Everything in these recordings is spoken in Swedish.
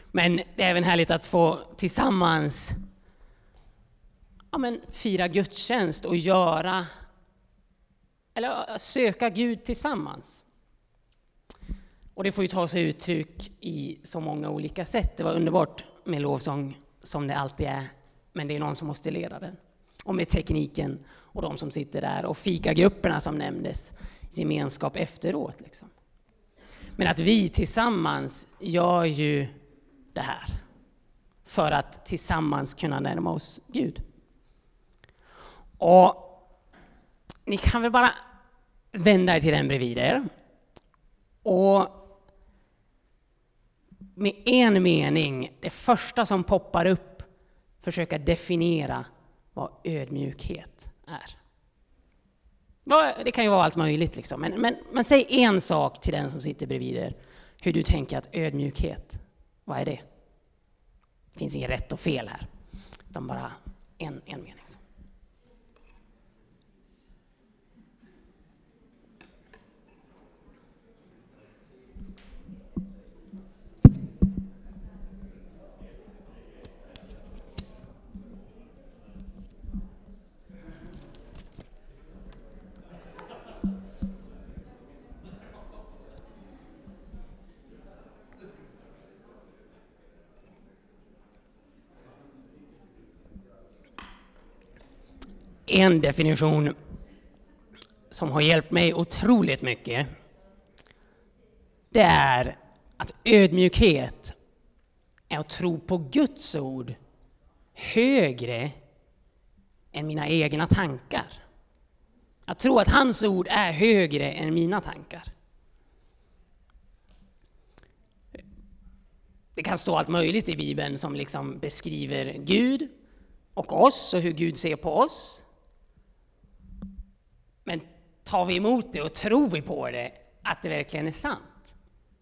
Men det är även härligt att få tillsammans fira gudstjänst och söka Gud tillsammans. Och det får ju ta sig uttryck i så många olika sätt. Det var underbart med lovsång som det alltid är, men det är någon som måste leda den. Och med tekniken och de som sitter där och fikagrupperna som nämndes, gemenskap efteråt liksom. Men att vi tillsammans gör ju det här för att tillsammans kunna närma oss Gud. Och ni kan väl bara vända er till den bredvid er och med en mening, det första som poppar upp, försöka definiera vad ödmjukhet är. Det kan ju vara allt möjligt liksom, men säg en sak till den som sitter bredvid er, hur du tänker att ödmjukhet, vad är det? Det finns inget rätt och fel här, utan bara en mening. En definition som har hjälpt mig otroligt mycket, det är att ödmjukhet är att tro på Guds ord högre än mina egna tankar. Att tro att hans ord är högre än mina tankar. Det kan stå allt möjligt i Bibeln som liksom beskriver Gud och oss och hur Gud ser på oss. Men tar vi emot det och tror vi på det, att det verkligen är sant?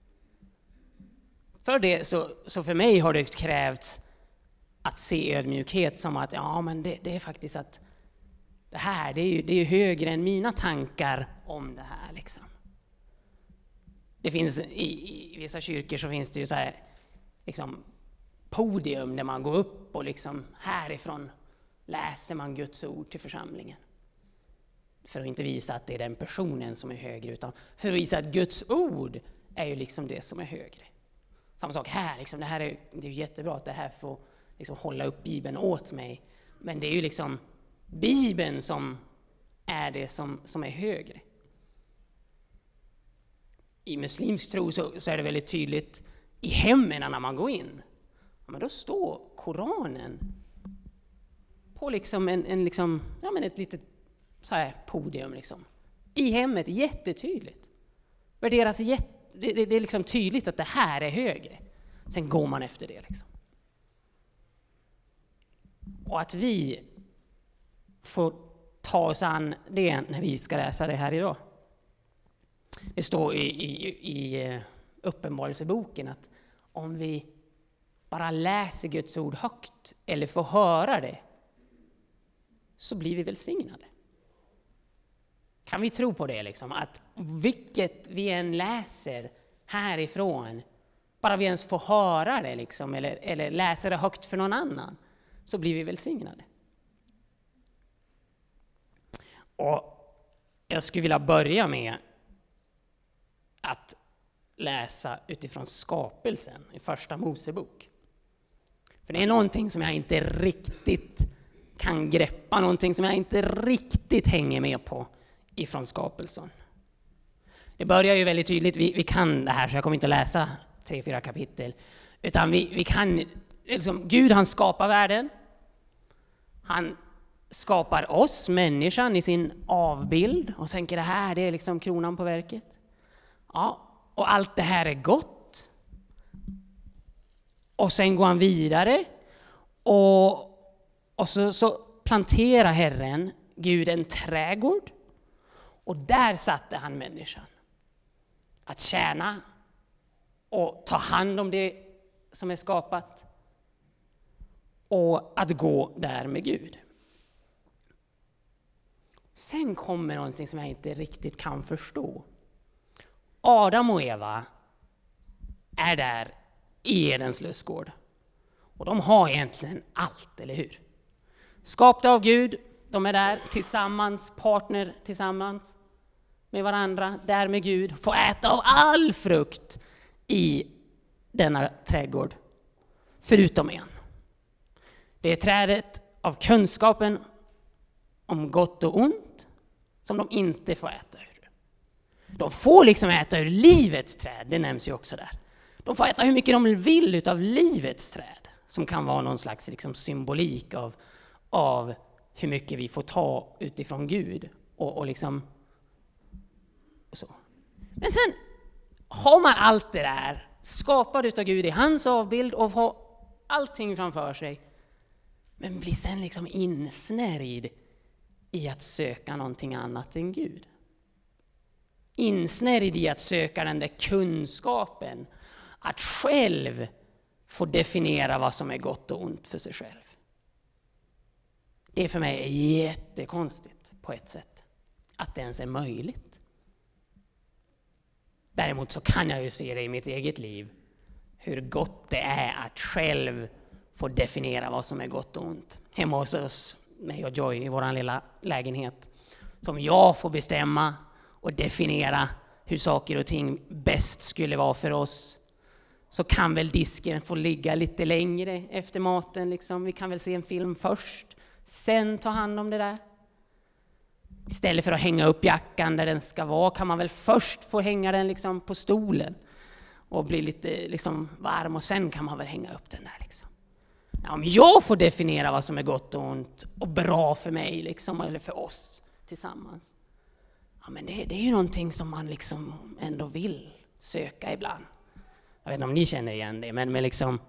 För det så för mig har det krävts att se ödmjukhet som att det är faktiskt att det här det är högre än mina tankar om det här liksom. Det finns i vissa kyrkor så finns det ju så här liksom podium där man går upp och liksom härifrån läser man Guds ord till församlingen. För att inte visa att det är den personen som är högre, utan för att visa att Guds ord är ju liksom det som är högre. Samma sak här, liksom, det är ju jättebra att det här får liksom hålla upp Bibeln åt mig. Men det är ju liksom Bibeln som är det som är högre. I muslimsk tro så är det väldigt tydligt i hemmen när man går in. Men då står Koranen på liksom ett litet så här podium liksom. I hemmet, jättetydligt. Värderas det är liksom tydligt att det här är högre. Sen går man efter det liksom. Och att vi får ta oss an det när vi ska läsa det här idag. Det står i Uppenbarelseboken att om vi bara läser Guds ord högt eller får höra det, så blir vi välsignade. Kan vi tro på det liksom? Att vilket vi än läser härifrån, bara vi ens får höra det liksom, eller läser det högt för någon annan, så blir vi välsignade. Och jag skulle vilja börja med att läsa utifrån skapelsen i första Mosebok. För det är någonting som jag inte riktigt kan greppa, någonting som jag inte riktigt hänger med på ifrån skapelsen. Det börjar ju väldigt tydligt, vi kan det här så jag kommer inte läsa 3-4 kapitel, utan vi kan liksom, Gud han skapar världen, han skapar oss, människan, i sin avbild och tänker det här, det är liksom kronan på verket. Ja, och allt det här är gott. Och sen går han vidare och så planterar Herren, Gud, en trädgård. Och där satte han människan. Att tjäna och ta hand om det som är skapat. Och att gå där med Gud. Sen kommer någonting som jag inte riktigt kan förstå. Adam och Eva är där i Edens lustgård. Och de har egentligen allt, eller hur? Skapta av Gud, de är där tillsammans, partner tillsammans med varandra, där med Gud, får äta av all frukt i denna trädgård, förutom en. Det är trädet av kunskapen om gott och ont som de inte får äta ur. De får liksom äta ur livets träd, det nämns ju också där. De får äta hur mycket de vill utav livets träd, som kan vara någon slags liksom symbolik av hur mycket vi får ta utifrån Gud och liksom så. Men sen har man allt det där skapad utav Gud i hans avbild och har allting framför sig, men blir sen liksom insnärjd i att söka någonting annat än Gud. Insnärjd i att söka den där kunskapen, att själv få definiera vad som är gott och ont för sig själv. Det är för mig jättekonstigt på ett sätt, att det ens är möjligt. Däremot så kan jag ju se det i mitt eget liv, hur gott det är att själv få definiera vad som är gott och ont. Hemma hos oss, mig och Joy i vår lilla lägenhet, som jag får bestämma och definiera hur saker och ting bäst skulle vara för oss. Så kan väl disken få ligga lite längre efter maten. Liksom. Vi kan väl se en film först, sen ta hand om det där. Istället för att hänga upp jackan där den ska vara, kan man väl först få hänga den liksom på stolen och bli lite liksom varm, och sen kan man väl hänga upp den där. Liksom. Ja, om jag får definiera vad som är gott och ont och bra för mig liksom, eller för oss tillsammans, ja, men det är ju någonting som man liksom ändå vill söka ibland. Jag vet inte om ni känner igen det, men liksom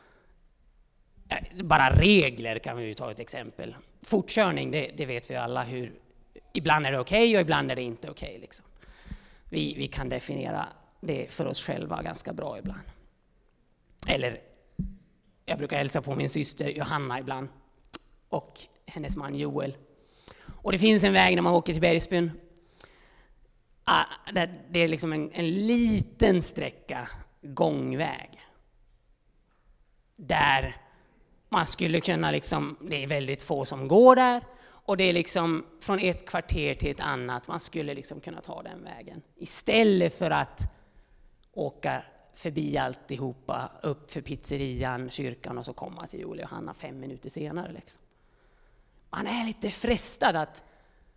bara regler kan vi ju ta ett exempel. Fortkörning, det vet vi alla hur. Ibland är det okej och ibland är det inte okej. Liksom. Vi kan definiera det för oss själva ganska bra ibland. Eller jag brukar hälsa på min syster Johanna ibland och hennes man Joel. Och det finns en väg när man åker till Bergsbyn. Det är liksom en liten sträcka gångväg. Där man skulle kunna liksom, det är väldigt få som går där. Och det är liksom från ett kvarter till ett annat. Man skulle liksom kunna ta den vägen. Istället för att åka förbi alltihopa, upp för pizzerian, kyrkan och så komma till Joel och Hanna 5 minuter senare. Liksom. Man är lite frestad att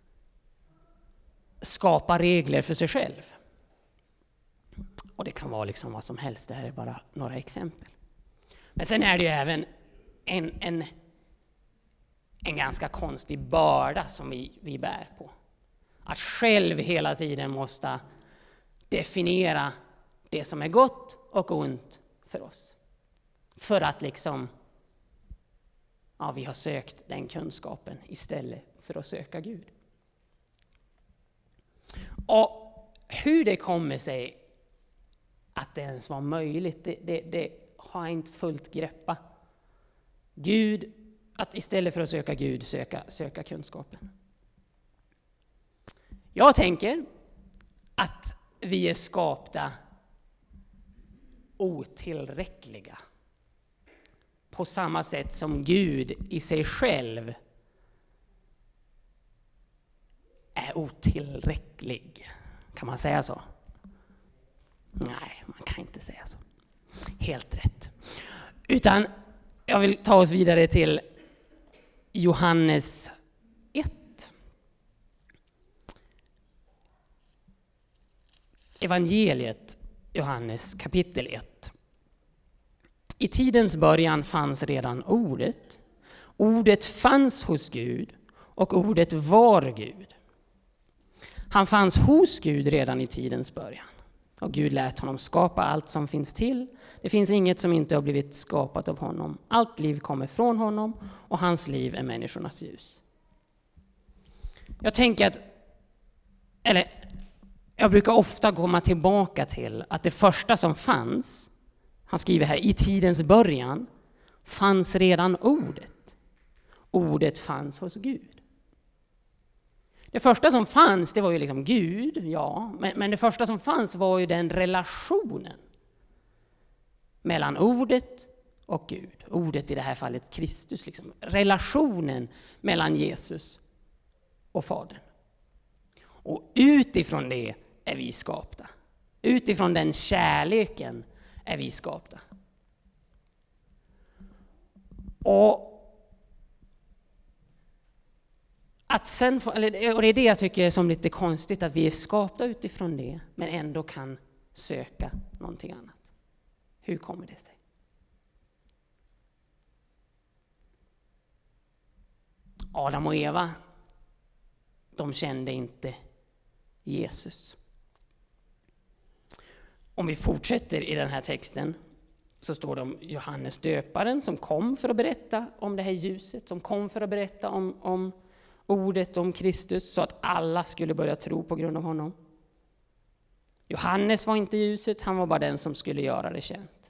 skapa regler för sig själv. Och det kan vara liksom vad som helst. Det här är bara några exempel. Men sen är det ju även en ganska konstig börda som vi bär på. Att själv hela tiden måste definiera det som är gott och ont för oss. För att liksom, ja, vi har sökt den kunskapen istället för att söka Gud. Och hur det kommer sig att det ens var möjligt, det har jag inte fullt greppa. Gud, att istället för att söka Gud söka kunskapen. Jag tänker att vi är skapta otillräckliga. På samma sätt som Gud i sig själv är otillräcklig. Kan man säga så? Nej, man kan inte säga så. Helt rätt. Utan jag vill ta oss vidare till Johannes 1. Evangeliet Johannes kapitel 1. I tidens början fanns redan ordet. Ordet fanns hos Gud och ordet var Gud. Han fanns hos Gud redan i tidens början. Och Gud lät honom skapa allt som finns till. Det finns inget som inte har blivit skapat av honom. Allt liv kommer från honom och hans liv är människornas ljus. Jag tänker att, eller jag brukar ofta komma tillbaka till att det första som fanns, han skriver här, i tidens början fanns redan ordet. Ordet fanns hos Gud. Det första som fanns, det var ju liksom Gud, ja. Men det första som fanns var ju den relationen mellan ordet och Gud. Ordet i det här fallet Kristus. Liksom. Relationen mellan Jesus och Fadern. Och utifrån det är vi skapta. Utifrån den kärleken är vi skapta. Och och det är det jag tycker är som lite konstigt, att vi är skapta utifrån det men ändå kan söka någonting annat. Hur kommer det sig? Adam och Eva, de kände inte Jesus. Om vi fortsätter i den här texten så står det om Johannes döparen som kom för att berätta om det här ljuset, som kom för att berätta om ordet, om Kristus, så att alla skulle börja tro på grund av honom. Johannes var inte ljuset, han var bara den som skulle göra det känt.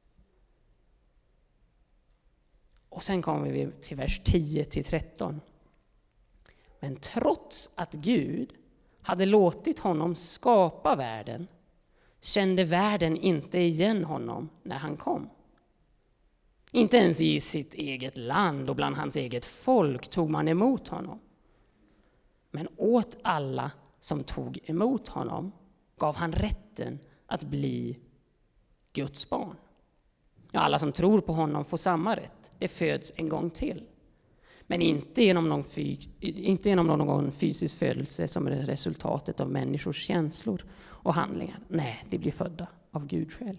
Och sen kommer vi till vers 10-13. Men trots att Gud hade låtit honom skapa världen kände världen inte igen honom när han kom. Inte ens i sitt eget land och bland hans eget folk tog man emot honom. Men åt alla som tog emot honom gav han rätten att bli Guds barn. Ja, alla som tror på honom får samma rätt. Det föds en gång till. Men inte genom någon fysisk födelse som är resultatet av människors känslor och handlingar. Nej, det blir födda av Gud själv.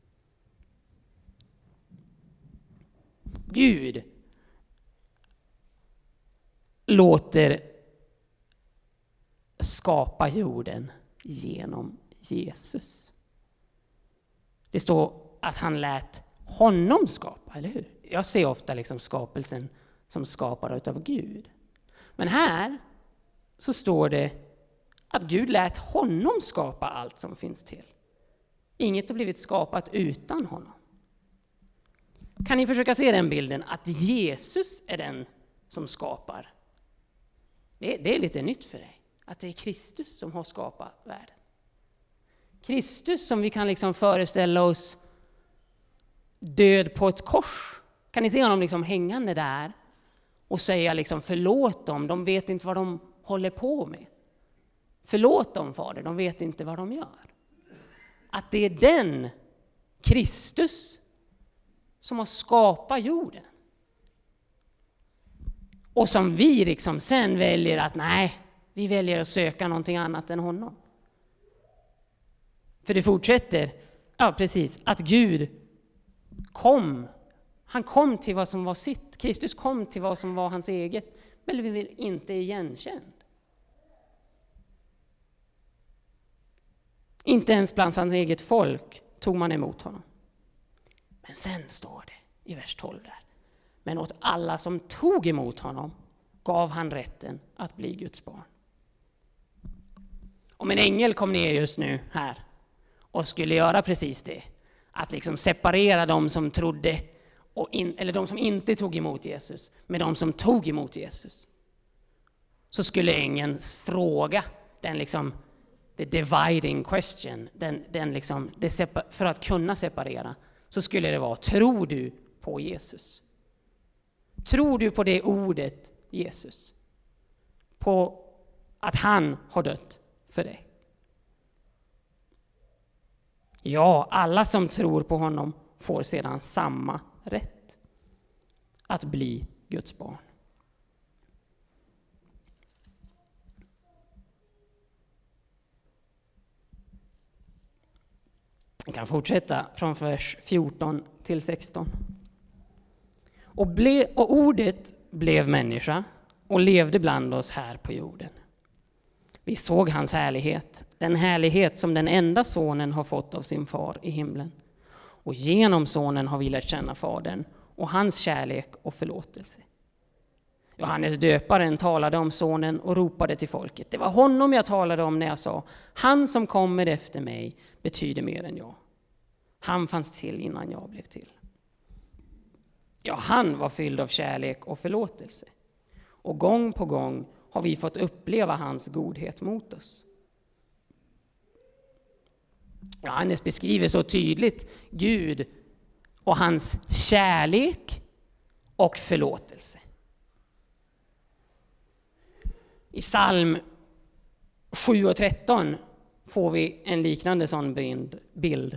Gud låter skapa jorden genom Jesus. Det står att han lät honom skapa, eller hur? Jag ser ofta liksom skapelsen som skapare utav Gud. Men här så står det att Gud lät honom skapa allt som finns till. Inget har blivit skapat utan honom. Kan ni försöka se den bilden att Jesus är den som skapar? Det är lite nytt för dig. Att det är Kristus som har skapat världen. Kristus som vi kan liksom föreställa oss död på ett kors. Kan ni se honom liksom hängande där och säga liksom förlåt dem, de vet inte vad de håller på med. Förlåt dem, Fader, de vet inte vad de gör. Att det är den Kristus som har skapat jorden. Och som vi liksom sen väljer att vi väljer att söka någonting annat än honom. För det fortsätter, att Gud kom. Han kom till vad som var sitt. Kristus kom till vad som var hans eget. Men vi vill inte igenkänd. Inte ens bland hans eget folk tog man emot honom. Men sen står det i vers 12 där. Men åt alla som tog emot honom gav han rätten att bli Guds barn. Om en ängel kom ner just nu här och skulle göra precis det, att liksom separera de som trodde eller de som inte tog emot Jesus med de som tog emot Jesus, så skulle ängelns fråga, den liksom the dividing question, den liksom, för att kunna separera, så skulle det vara: tror du på Jesus? Tror du på det ordet Jesus? På att han har dött för dig? Ja, alla som tror på honom får sedan samma rätt att bli Guds barn. Vi kan fortsätta från vers 14 till 16. Och ordet blev människa och levde bland oss här på jorden. Vi såg hans härlighet, den härlighet som den enda sonen har fått av sin far i himlen. Och genom sonen har vi lärt känna fadern och hans kärlek och förlåtelse. Johannes döparen talade om sonen och ropade till folket: det var honom jag talade om när jag sa: han som kommer efter mig betyder mer än jag. Han fanns till innan jag blev till. Ja, han var fylld av kärlek och förlåtelse. Och gång på gång har vi fått uppleva hans godhet mot oss. Johannes beskriver så tydligt Gud och hans kärlek och förlåtelse. I psalm 7:13 får vi en liknande sån bild.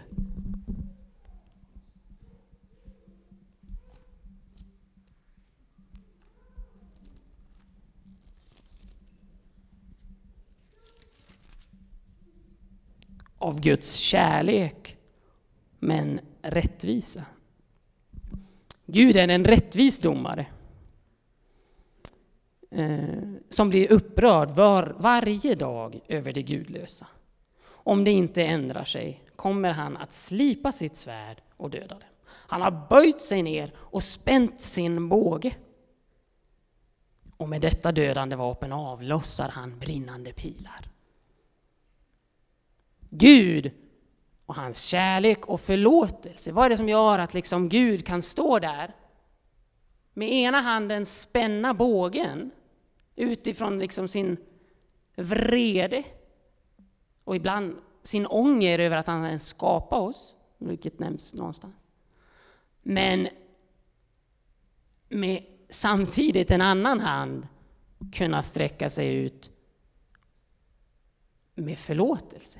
Av Guds kärlek, men rättvisa. Gud är en rättvis domare som blir upprörd varje dag över det gudlösa. Om det inte ändrar sig kommer han att slipa sitt svärd och döda dem. Han har böjt sig ner och spänt sin båge. Och med detta dödande vapen avlossar han brinnande pilar. Gud och hans kärlek och förlåtelse. Vad är det som gör att liksom Gud kan stå där med ena handen spänna bågen utifrån liksom sin vrede och ibland sin ånger över att han ens skapar oss, vilket nämns någonstans. Men med samtidigt en annan hand kunna sträcka sig ut med förlåtelse.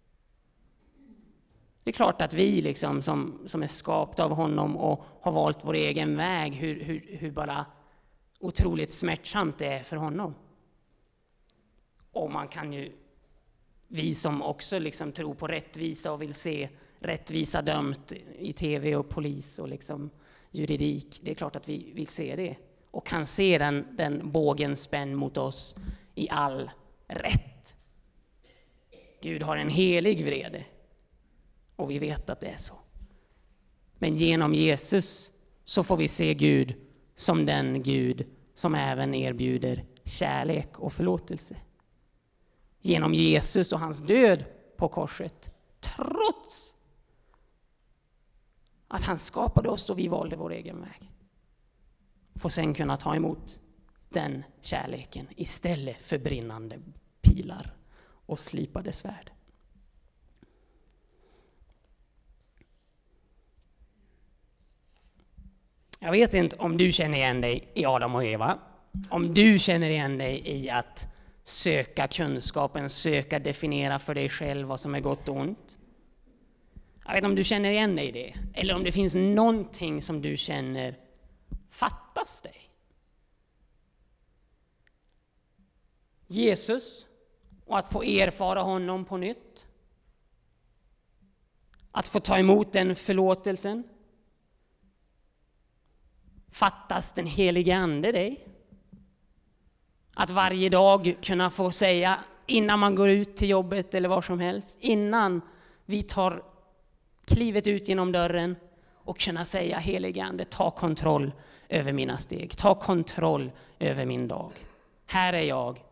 Det är klart att vi liksom som är skapta av honom och har valt vår egen väg, hur bara otroligt smärtsamt det är för honom. Och man kan ju, vi som också liksom tror på rättvisa och vill se rättvisa dömt i tv och polis och liksom juridik, det är klart att vi vill se det. Och kan se den bågen spänn mot oss i all rätt. Gud har en helig vrede. Och vi vet att det är så. Men genom Jesus så får vi se Gud som den Gud som även erbjuder kärlek och förlåtelse. Genom Jesus och hans död på korset, trots att han skapade oss och vi valde vår egen väg, får sen kunna ta emot den kärleken istället för brinnande pilar och slipade svärd. Jag vet inte om du känner igen dig i Adam och Eva. Om du känner igen dig i att söka kunskapen, söka definiera för dig själv vad som är gott och ont. Jag vet inte om du känner igen dig i det. Eller om det finns någonting som du känner fattas dig. Jesus och att få erfara honom på nytt. Att få ta emot den förlåtelsen. Fattas den helige ande dig? Att varje dag kunna få säga innan man går ut till jobbet eller var som helst, innan vi tar klivet ut genom dörren och kunna säga helige ande, ta kontroll över mina steg, ta kontroll över min dag. Här är jag.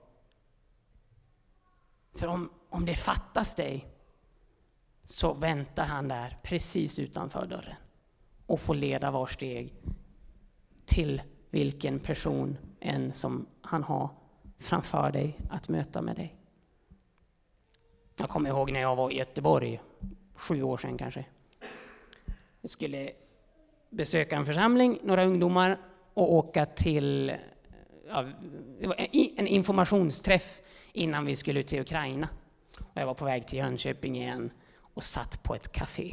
För om det fattas dig så väntar han där precis utanför dörren och får leda var steg till vilken person än som han har framför dig att möta med dig. Jag kommer ihåg när jag var i Göteborg, 7 år sedan kanske. Jag skulle besöka en församling, några ungdomar, och åka till en informationsträff innan vi skulle ut till Ukraina. Och jag var på väg till Jönköping igen och satt på ett café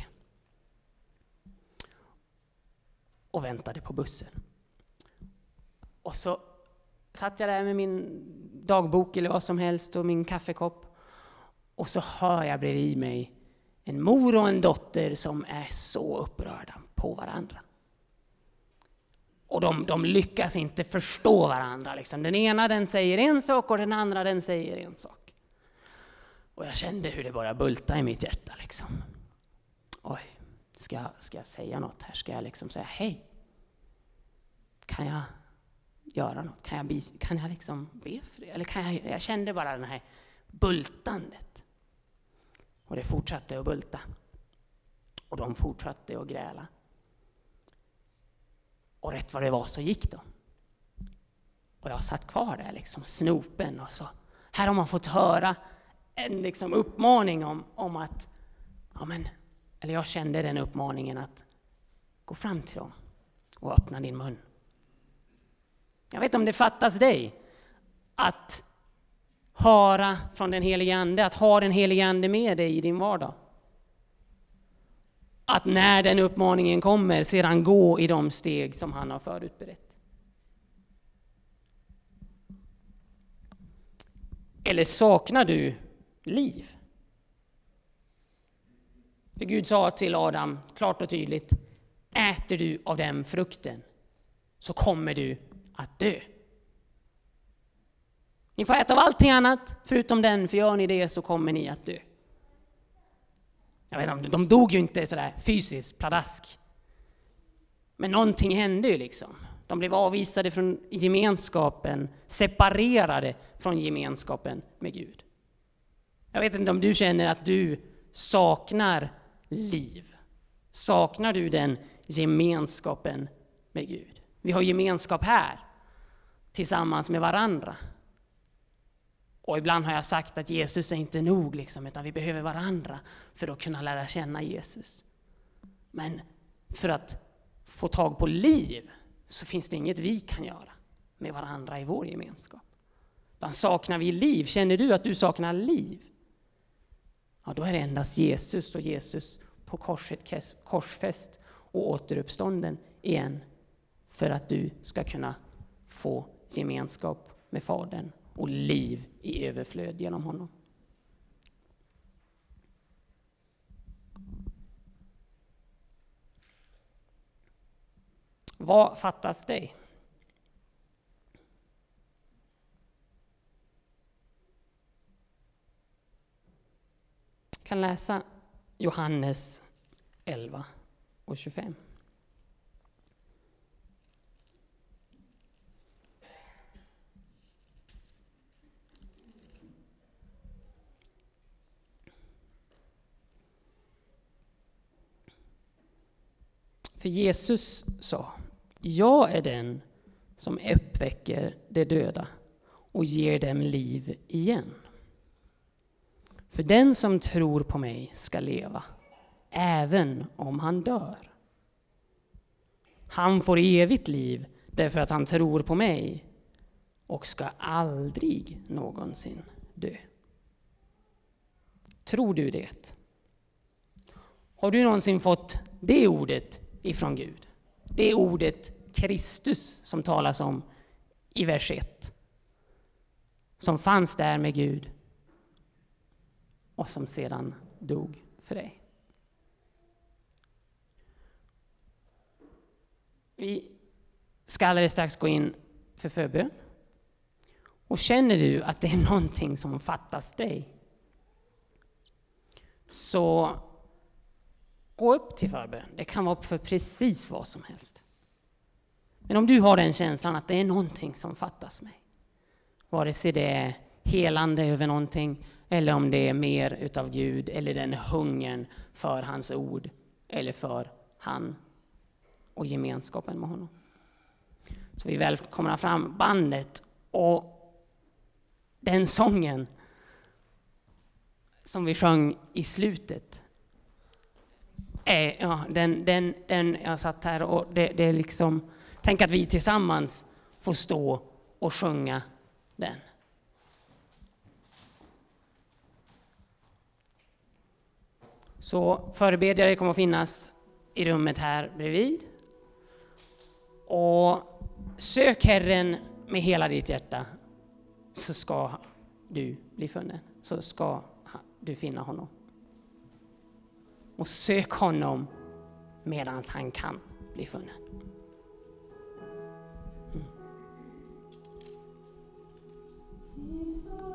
och väntade på bussen. Och så satt jag där med min dagbok eller vad som helst och min kaffekopp. Och så hör jag bredvid mig en mor och en dotter som är så upprörda på varandra. Och de lyckas inte förstå varandra. Liksom. Den ena den säger en sak och den andra den säger en sak. Och jag kände hur det började bulta i mitt hjärta. Liksom. Oj, ska jag säga något här? Ska jag liksom säga hej? Kan jag göra något? Kan jag liksom be för det? Eller jag kände bara den här bultandet. Och det fortsatte att bulta. Och de fortsatte att gräla. Och rätt vad det var så gick de. Och jag satt kvar där liksom snopen. Och så här har man fått höra en liksom uppmaning om att, ja men, eller jag kände den uppmaningen att Gå fram till dem och öppna din mun. Jag vet om det fattas dig att höra från den helige Ande, att ha den helige Ande med dig i din vardag. Att när den uppmaningen kommer sedan gå i de steg som han har förutberett. Eller saknar du liv? För Gud sa till Adam klart och tydligt: äter du av den frukten så kommer du att dö. Ni får äta av allting annat förutom den, för gör ni det så kommer ni att dö. Jag vet inte, de dog ju inte sådär fysiskt, pladask. Men någonting hände ju liksom. De blev avvisade från gemenskapen, separerade från gemenskapen med Gud. Jag vet inte om du känner att du saknar liv. Saknar du den gemenskapen med Gud? Vi har gemenskap här tillsammans med varandra. Och ibland har jag sagt att Jesus är inte nog liksom, utan vi behöver varandra för att kunna lära känna Jesus. Men för att få tag på liv så finns det inget vi kan göra med varandra i vår gemenskap. Utan saknar vi liv, känner du att du saknar liv? Ja, då är det endast Jesus och Jesus på korset, korsfäst och återuppstånden igen. För att du ska kunna få gemenskap med Fadern och liv i överflöd genom honom. Vad fattas dig? Jag kan läsa Johannes 11 och 25. För Jesus sa: jag är den som uppväcker de döda och ger dem liv igen. För den som tror på mig ska leva, även om han dör. Han får evigt liv därför att han tror på mig och ska aldrig någonsin dö. Tror du det? Har du någonsin fått det ordet ifrån Gud? Det ordet Kristus som talas om i vers 1. Som fanns där med Gud och som sedan dog för dig. Vi ska alldeles strax gå in för förbön. Och känner du att det är någonting som fattas dig, så gå upp till förbön. Det kan vara för precis vad som helst. Men om du har den känslan att det är någonting som fattas mig, vare sig det är helande över någonting eller om det är mer utav Gud eller den hungern för hans ord eller för han och gemenskapen med honom. Så vi välkomnar fram bandet och den sången som vi sjöng i slutet. Den jag satt här och det är liksom, tänk att vi tillsammans får stå och sjunga den. Så förebedjare kommer att finnas i rummet här bredvid. Och sök Herren med hela ditt hjärta, så ska du bli funnen. Så ska du finna honom. Och sök honom medan han kan bli funnen. Mm.